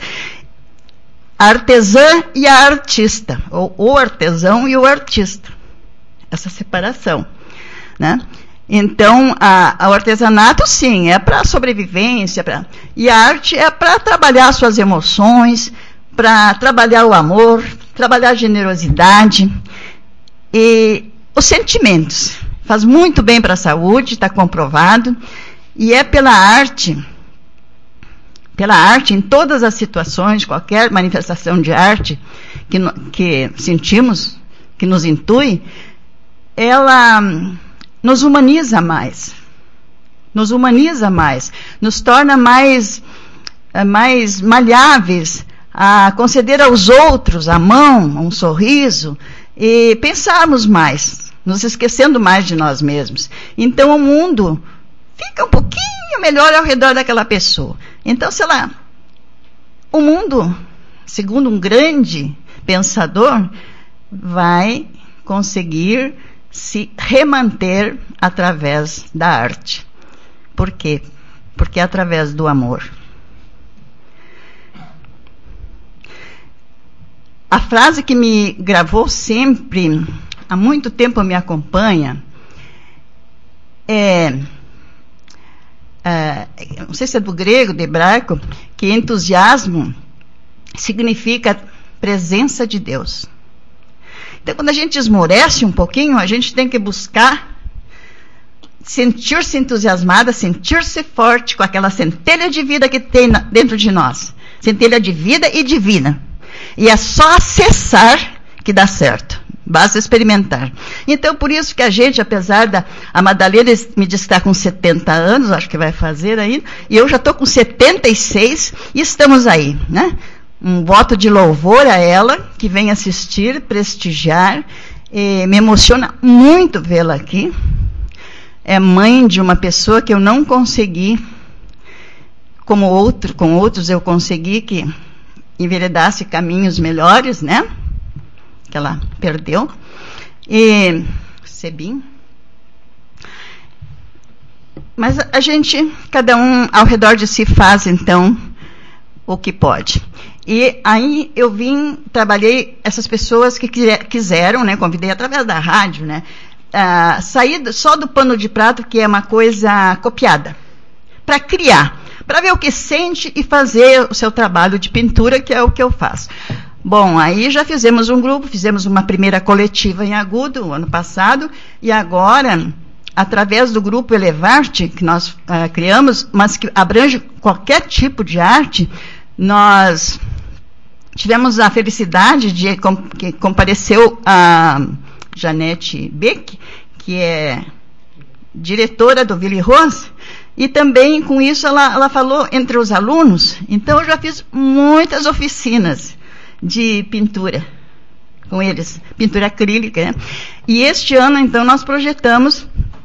a artesã e a artista, ou o artesão e o artista. Essa separação, né? Então, o artesanato, sim, é para sobrevivência, e a arte é para trabalhar suas emoções, para trabalhar o amor, trabalhar a generosidade e os sentimentos. Faz muito bem para a saúde, está comprovado, e é pela arte em todas as situações, qualquer manifestação de arte que sentimos, que nos intui, ela nos humaniza mais, nos torna mais maleáveis a conceder aos outros a mão, um sorriso, e pensarmos mais, nos esquecendo mais de nós mesmos. Então o mundo fica um pouquinho melhor ao redor daquela pessoa. Então, sei lá, o mundo, segundo um grande pensador, vai conseguir se remanter através da arte. Por quê? Porque é através do amor. A frase que me gravou sempre, há muito tempo me acompanha, não sei se é do grego, do hebraico, que entusiasmo significa presença de Deus. Então, quando a gente esmorece um pouquinho, a gente tem que buscar sentir-se entusiasmada, sentir-se forte com aquela centelha de vida que tem dentro de nós. Centelha de vida e divina. E é só acessar que dá certo. Basta experimentar. Então, por isso que a gente, apesar a Madalena me diz que está com 70 anos, acho que vai fazer ainda, e eu já estou com 76, e estamos aí, né? Um voto de louvor a ela, que vem assistir, prestigiar, e me emociona muito vê-la aqui. É mãe de uma pessoa que eu não consegui, com outros eu consegui que enveredasse caminhos melhores, né? que ela perdeu. E Sebim. Mas a gente, cada um ao redor de si faz, então, o que pode. E aí eu trabalhei essas pessoas que quiseram, né, convidei através da rádio, né, sair só do pano de prato, que é uma coisa copiada, para criar, para ver o que sente e fazer o seu trabalho de pintura, que é o que eu faço. Bom, aí já fizemos um grupo, fizemos uma primeira coletiva em Agudo, ano passado, e agora, através do grupo Elevarte, que nós criamos, mas que abrange qualquer tipo de arte, nós tivemos a felicidade de que compareceu a Janete Beck, que é diretora do Ville Rose, e também com isso ela falou entre os alunos. Então eu já fiz muitas oficinas de pintura com eles, pintura acrílica, né? E este ano, então, nós projetamos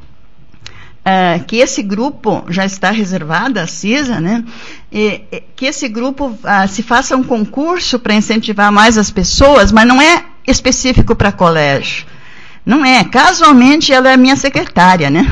que esse grupo já está reservado à CISA, né? E que esse grupo se faça um concurso para incentivar mais as pessoas, mas não é específico para colégio. Não é. Casualmente, ela é minha secretária, né?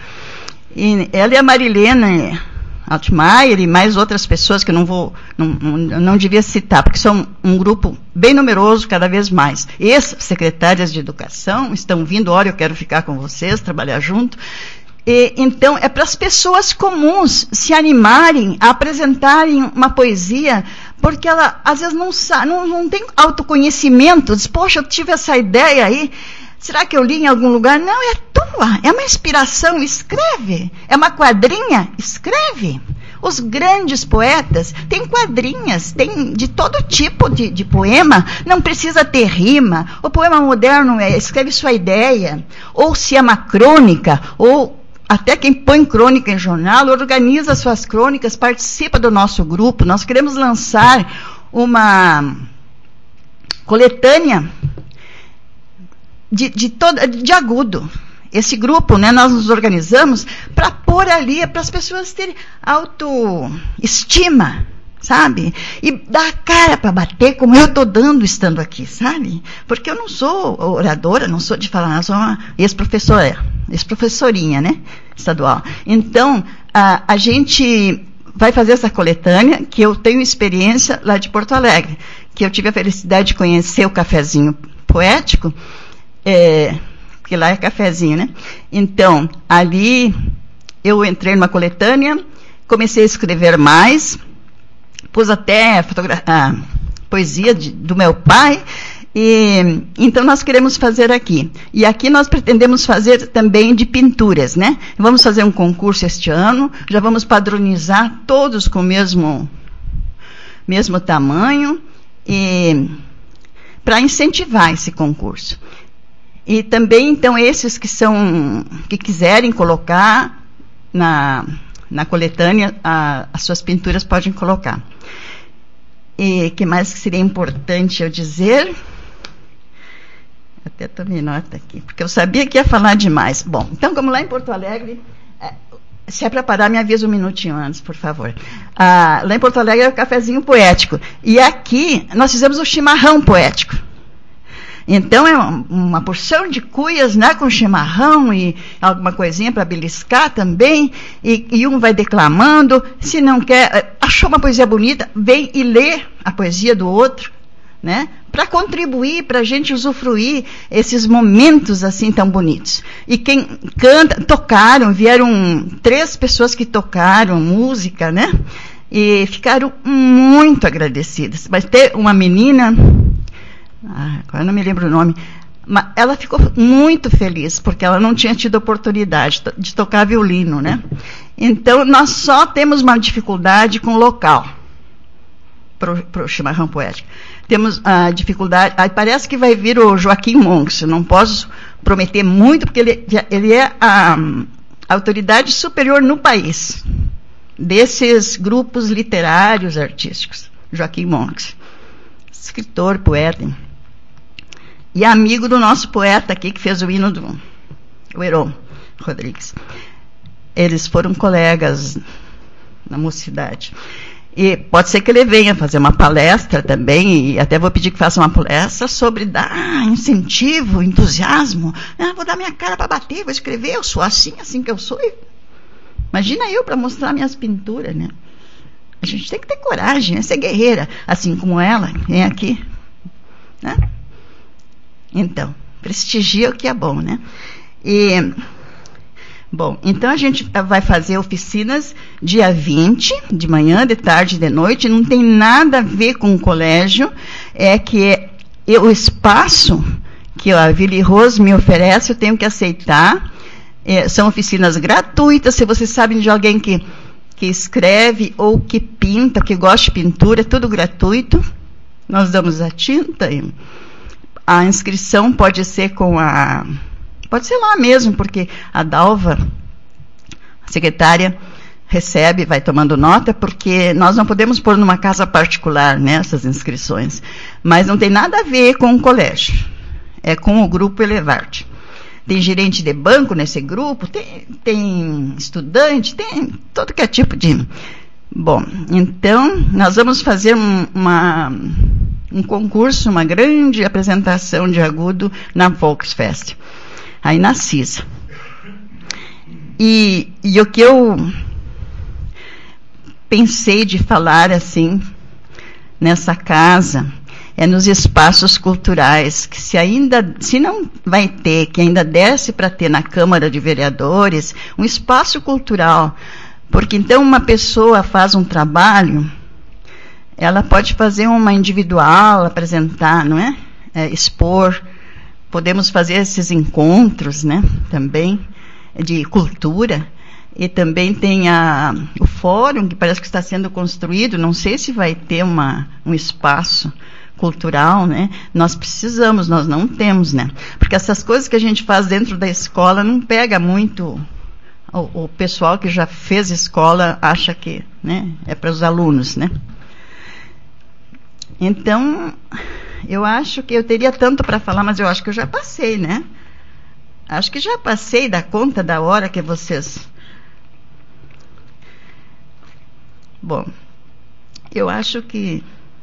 E ela e a Marilena Altmaier e mais outras pessoas que eu não devia citar, porque são um grupo bem numeroso, cada vez mais. Ex-secretárias de educação estão vindo, olha, eu quero ficar com vocês, trabalhar junto. E, então, é para as pessoas comuns se animarem a apresentarem uma poesia, porque ela, às vezes, não tem autoconhecimento. Diz, poxa, eu tive essa ideia aí, será que eu li em algum lugar? Não, é tua, é uma inspiração, escreve. É uma quadrinha, escreve. Os grandes poetas têm quadrinhas, tem de todo tipo de poema, não precisa ter rima. O poema moderno escreve sua ideia, ou se é uma crônica, ou até quem põe crônica em jornal, organiza suas crônicas, participa do nosso grupo. Nós queremos lançar uma coletânea de Agudo. Esse grupo, né, nós nos organizamos para pôr ali, para as pessoas terem autoestima, sabe? E dar a cara para bater como eu estou dando estando aqui, sabe? Porque eu não sou oradora, não sou de falar, eu sou uma ex-professorinha, né? Estadual. Então, a gente vai fazer essa coletânea, que eu tenho experiência lá de Porto Alegre, que eu tive a felicidade de conhecer o Cafezinho Poético, porque lá é cafezinho, né? Então, ali eu entrei numa coletânea, comecei a escrever mais, pus até poesia do meu pai, e então nós queremos fazer aqui. E aqui nós pretendemos fazer também de pinturas, né? Vamos fazer um concurso este ano, já vamos padronizar todos com o mesmo tamanho, e para incentivar esse concurso. E também, então, esses que quiserem colocar na coletânea, as suas pinturas podem colocar. E o que mais seria importante eu dizer? Até tomei nota aqui, porque eu sabia que ia falar demais. Bom, então, como lá em Porto Alegre, se é para parar, me avisa um minutinho antes, por favor. Lá em Porto Alegre é o Cafezinho Poético. E aqui nós fizemos o chimarrão poético. Então, é uma porção de cuias, né, com chimarrão e alguma coisinha para beliscar também, e um vai declamando. Se não quer, achou uma poesia bonita, vem e lê a poesia do outro, né, para contribuir, para a gente usufruir esses momentos assim tão bonitos. E quem canta, vieram 3 pessoas que tocaram música, né, e ficaram muito agradecidas. Mas tem uma menina, agora não me lembro o nome, mas ela ficou muito feliz, porque ela não tinha tido oportunidade de tocar violino, né? Então, nós só temos uma dificuldade com o local, para o chimarrão poético. Temos a dificuldade, aí parece que vai vir o Joaquim Monks, não posso prometer muito, porque ele é a autoridade superior no país, desses grupos literários, artísticos. Joaquim Monks, escritor, poeta, e amigo do nosso poeta aqui, que fez o hino o Heron Rodrigues. Eles foram colegas na mocidade. E pode ser que ele venha fazer uma palestra também, e até vou pedir que faça uma palestra sobre dar incentivo, entusiasmo. Vou dar minha cara para bater, vou escrever, eu sou assim que eu sou. Imagina eu para mostrar minhas pinturas, né? A gente tem que ter coragem, ser guerreira, assim como ela, vem aqui. Né? Então, prestigia o que é bom, né? Bom, então a gente vai fazer oficinas dia 20, de manhã, de tarde, de noite, não tem nada a ver com o colégio, o espaço que a Vila Rose me oferece, eu tenho que aceitar. São oficinas gratuitas, se vocês sabem de alguém que escreve ou que pinta, que gosta de pintura, é tudo gratuito. Nós damos a tinta e a inscrição pode ser pode ser lá mesmo, porque a Dalva, a secretária, recebe, vai tomando nota, porque nós não podemos pôr numa casa particular, né, essas inscrições. Mas não tem nada a ver com o colégio. É com o grupo Elevarte. Tem gerente de banco nesse grupo, tem estudante, tem todo que é tipo de... Bom, então, nós vamos fazer um concurso, uma grande apresentação de Agudo na Volksfest, aí na CISA. E o que eu pensei de falar, assim, nessa casa... nos espaços culturais, que se não vai ter, que ainda desce para ter na Câmara de Vereadores, um espaço cultural. Porque então uma pessoa faz um trabalho, ela pode fazer uma individual, apresentar, não é? Expor. Podemos fazer esses encontros, né? Também, de cultura. E também tem o fórum, que parece que está sendo construído, não sei se vai ter um espaço cultural, né? Nós precisamos, nós não temos, né? Porque essas coisas que a gente faz dentro da escola não pega muito. O pessoal que já fez escola acha que, né, é para os alunos, né? Então, eu acho que eu teria tanto para falar, mas eu acho que eu já passei, né? Acho que já passei da conta da hora que vocês... Bom, eu acho que...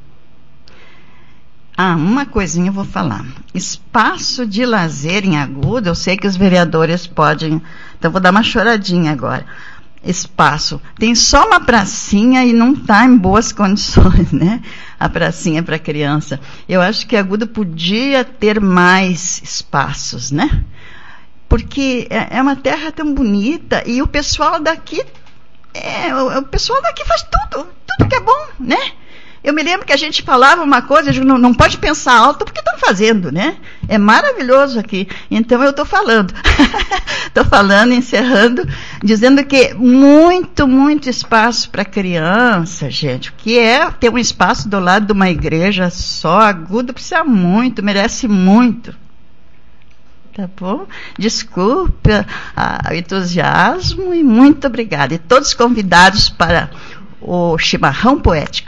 uma coisinha eu vou falar. Espaço de lazer em Agudo, eu sei que os vereadores podem... Então, vou dar uma choradinha agora. Espaço. Tem só uma pracinha e não está em boas condições, né? A pracinha para criança. Eu acho que Agudo podia ter mais espaços, né? Porque é uma terra tão bonita e o pessoal daqui... o pessoal daqui faz tudo que é bom, né? Eu me lembro que a gente falava uma coisa, não pode pensar alto porque estão fazendo, né? É maravilhoso aqui. Então eu estou falando. Estou falando, encerrando, dizendo que muito, muito espaço para criança, gente. O que é ter um espaço do lado de uma igreja só, Agudo, precisa muito, merece muito. Tá bom? Desculpa o entusiasmo e muito obrigada. E todos convidados para o chimarrão poético.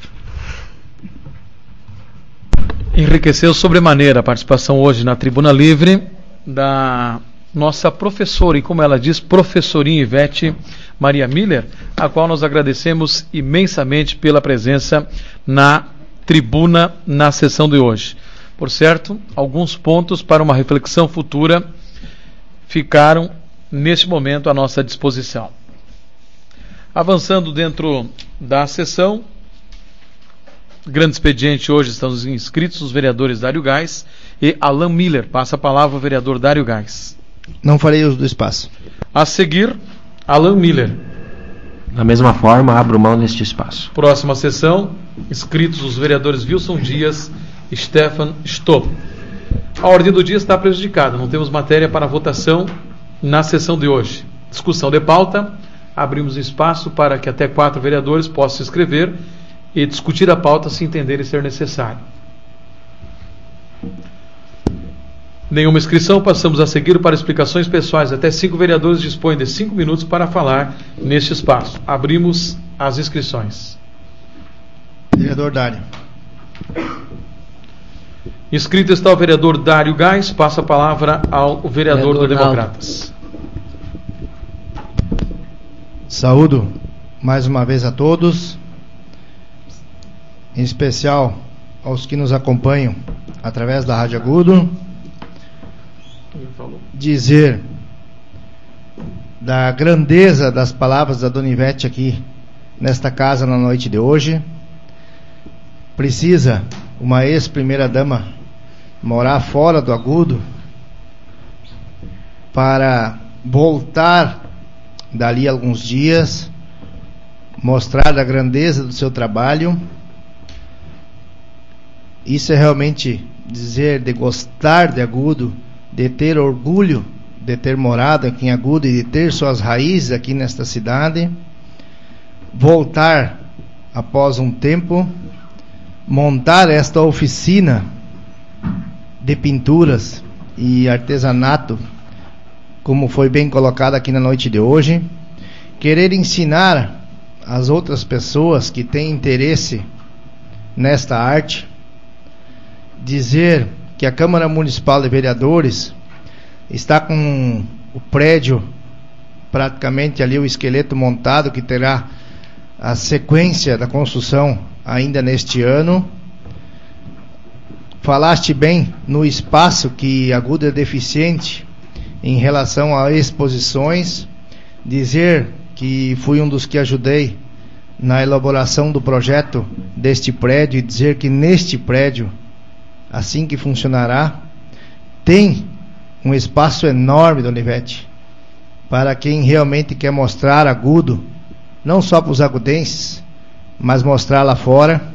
Enriqueceu sobremaneira a participação hoje na Tribuna Livre da nossa professora, e como ela diz, professorinha Ivete Maria Miller, a qual nós agradecemos imensamente pela presença na tribuna na sessão de hoje. Por certo, alguns pontos para uma reflexão futura ficaram neste momento à nossa disposição. Avançando dentro da sessão, grande expediente hoje, estamos inscritos os vereadores Dário Gás e Alan Miller. Passa a palavra ao vereador Dário Gás. Não farei uso do espaço. A seguir, Alan Miller. Da mesma forma, abro mão deste espaço. Próxima sessão, inscritos os vereadores Wilson Dias e Stefan Stopp. A ordem do dia está prejudicada, não temos matéria para votação na sessão de hoje. Discussão de pauta, abrimos espaço para que até 4 vereadores possam se inscrever e discutir a pauta se entender e ser necessário. Nenhuma inscrição, passamos a seguir para explicações pessoais. Até 5 vereadores dispõem de 5 minutos para falar neste espaço. Abrimos as inscrições. Vereador Dário. Inscrito está o vereador Dário Gás. Passa a palavra ao vereador do Democratas. Saúdo mais uma vez a todos. em especial aos que nos acompanham através da Rádio Agudo, dizer da grandeza das palavras da Dona Ivete aqui nesta casa na noite de hoje. Precisa uma ex-primeira-dama morar fora do Agudo para voltar dali a alguns dias, mostrar a grandeza do seu trabalho. Isso é realmente dizer de gostar de Agudo, de ter orgulho de ter morado aqui em Agudo e de ter suas raízes aqui nesta cidade. Voltar após um tempo, montar esta oficina de pinturas e artesanato, como foi bem colocado aqui na noite de hoje, querer ensinar as outras pessoas que têm interesse nesta arte, dizer que a Câmara Municipal de Vereadores está com o prédio praticamente ali, o esqueleto montado, que terá a sequência da construção ainda neste ano. Falaste bem no espaço que Agudo é deficiente em relação a exposições, dizer que fui um dos que ajudei na elaboração do projeto deste prédio e dizer que neste prédio, assim que funcionará, tem um espaço enorme, Dona Ivete, para quem realmente quer mostrar Agudo, não só para os agudenses, mas mostrar lá fora.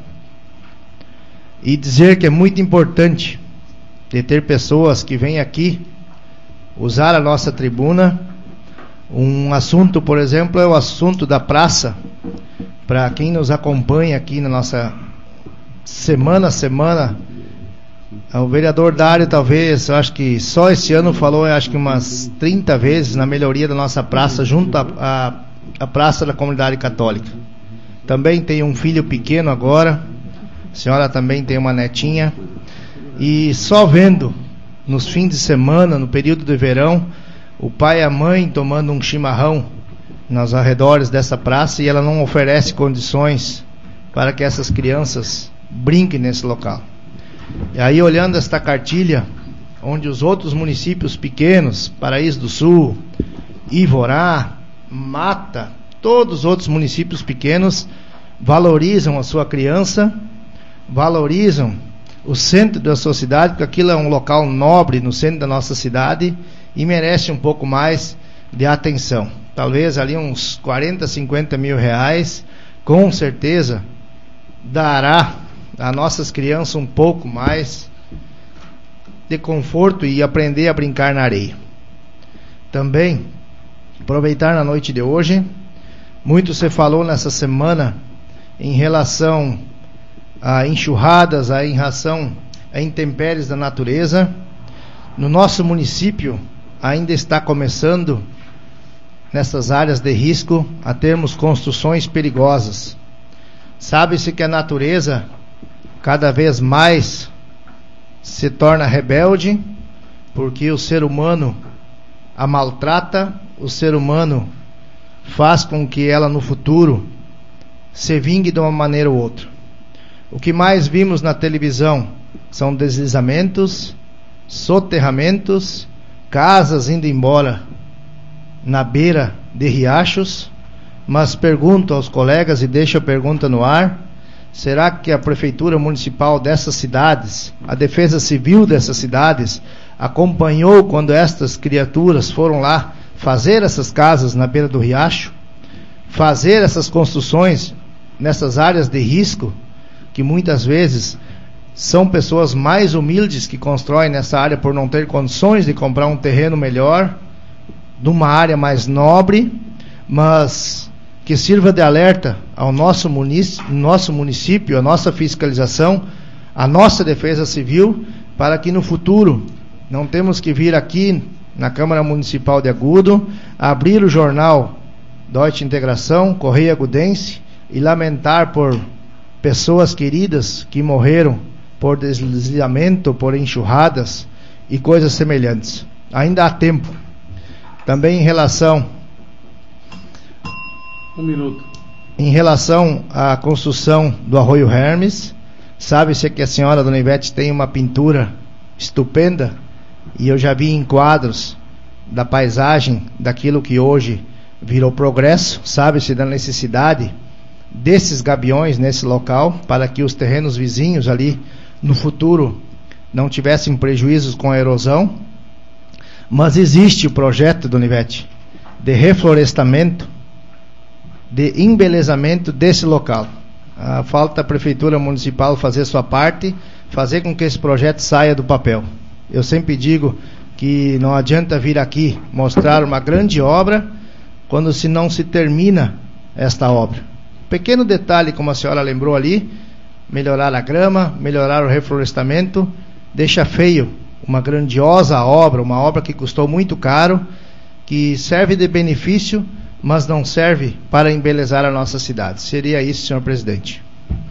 E dizer que é muito importante de ter pessoas que vêm aqui usar a nossa tribuna. Um assunto, por exemplo, é o assunto da praça. Para quem nos acompanha aqui na nossa semana a semana, o vereador Dário, talvez, eu acho que só esse ano falou, eu acho que umas 30 vezes na melhoria da nossa praça, junto à Praça da Comunidade Católica. Também tem um filho pequeno agora, a senhora também tem uma netinha, e só vendo nos fins de semana, no período de verão, o pai e a mãe tomando um chimarrão nos arredores dessa praça, e ela não oferece condições para que essas crianças brinquem nesse local. E aí, olhando esta cartilha, onde os outros municípios pequenos, Paraíso do Sul, Ivorá, Mata, todos os outros municípios pequenos valorizam a sua criança, valorizam o centro da sua cidade, porque aquilo é um local nobre no centro da nossa cidade e merece um pouco mais de atenção. Talvez ali uns 40, 50 mil reais, com certeza dará a nossas crianças um pouco mais de conforto e aprender a brincar na areia. Também aproveitar na noite de hoje, muito se falou nessa semana em relação a enxurradas, em relação a intempéries da natureza. No nosso município ainda está começando, nessas áreas de risco, a termos construções perigosas. Sabe-se que a natureza cada vez mais se torna rebelde, porque o ser humano a maltrata, o ser humano faz com que ela no futuro se vingue de uma maneira ou outra. O que mais vimos na televisão são deslizamentos, soterramentos, casas indo embora na beira de riachos. Mas pergunto aos colegas e deixo a pergunta no ar: será que a Prefeitura Municipal dessas cidades, a Defesa Civil dessas cidades, acompanhou quando estas criaturas foram lá fazer essas casas na beira do riacho, fazer essas construções nessas áreas de risco, que muitas vezes são pessoas mais humildes que constroem nessa área por não ter condições de comprar um terreno melhor, numa área mais nobre, mas que sirva de alerta ao nosso município, a nossa fiscalização, a nossa defesa civil, para que no futuro não temos que vir aqui na Câmara Municipal de Agudo, abrir o jornal Deutsche Integração, Correio Agudense, e lamentar por pessoas queridas que morreram por deslizamento, por enxurradas e coisas semelhantes. Ainda há tempo. Também em relação... em relação à construção do Arroio Hermes, sabe-se que a senhora Dona Ivete tem uma pintura estupenda, e eu já vi em quadros da paisagem daquilo que hoje virou progresso. Sabe-se da necessidade desses gabiões nesse local, para que os terrenos vizinhos ali no futuro não tivessem prejuízos com a erosão. Mas existe o projeto, Dona Ivete, de reflorestamento, de embelezamento desse local. Falta a Prefeitura Municipal fazer sua parte, fazer com que esse projeto saia do papel. Eu sempre digo que não adianta vir aqui mostrar uma grande obra quando se não se termina esta obra. Pequeno detalhe, como a senhora lembrou ali, melhorar a grama, melhorar o reflorestamento, deixa feio uma grandiosa obra, uma obra que custou muito caro, que serve de benefício, mas não serve para embelezar a nossa cidade. Seria isso, senhor presidente.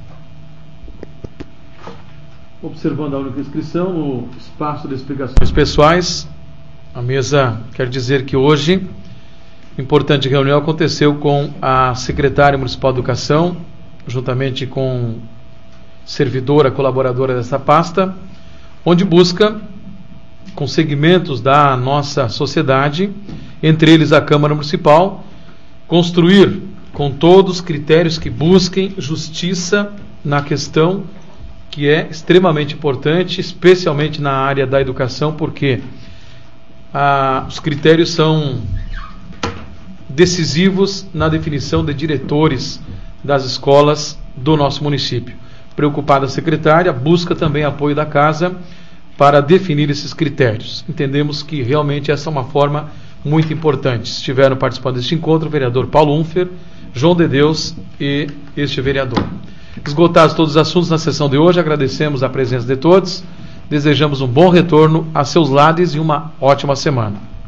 Observando a única inscrição no espaço de explicações pessoais, a mesa quer dizer que hoje importante reunião aconteceu com a secretária municipal de educação, juntamente com servidora, colaboradora dessa pasta, onde busca, com segmentos da nossa sociedade, entre eles a Câmara Municipal, construir com todos critérios que busquem justiça na questão que é extremamente importante, especialmente na área da educação, porque os critérios são decisivos na definição de diretores das escolas do nosso município. Preocupada a secretária, busca também apoio da casa para definir esses critérios. Entendemos que realmente essa é uma forma muito importante. Estiveram participando deste encontro o vereador Paulo Unfer, João de Deus e este vereador. Esgotados todos os assuntos na sessão de hoje, agradecemos a presença de todos, desejamos um bom retorno a seus lares e uma ótima semana.